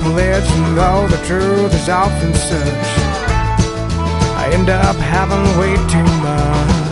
lids, and though the truth is often such, I end up having way too much.